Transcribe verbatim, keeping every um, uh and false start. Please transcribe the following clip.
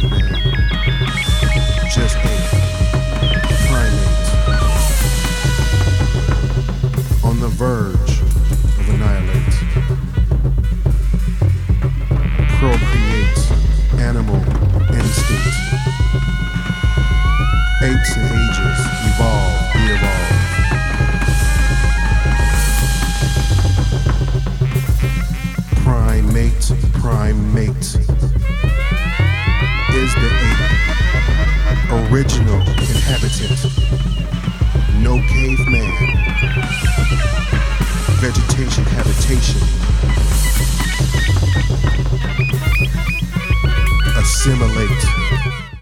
caveman. Just ape. Primate. On the verge of annihilate. Procreate. Animal instinct. Apes and ages. Evolve. Re-evolve. Primate, primate is the ape, original inhabitant, no caveman, vegetation habitation.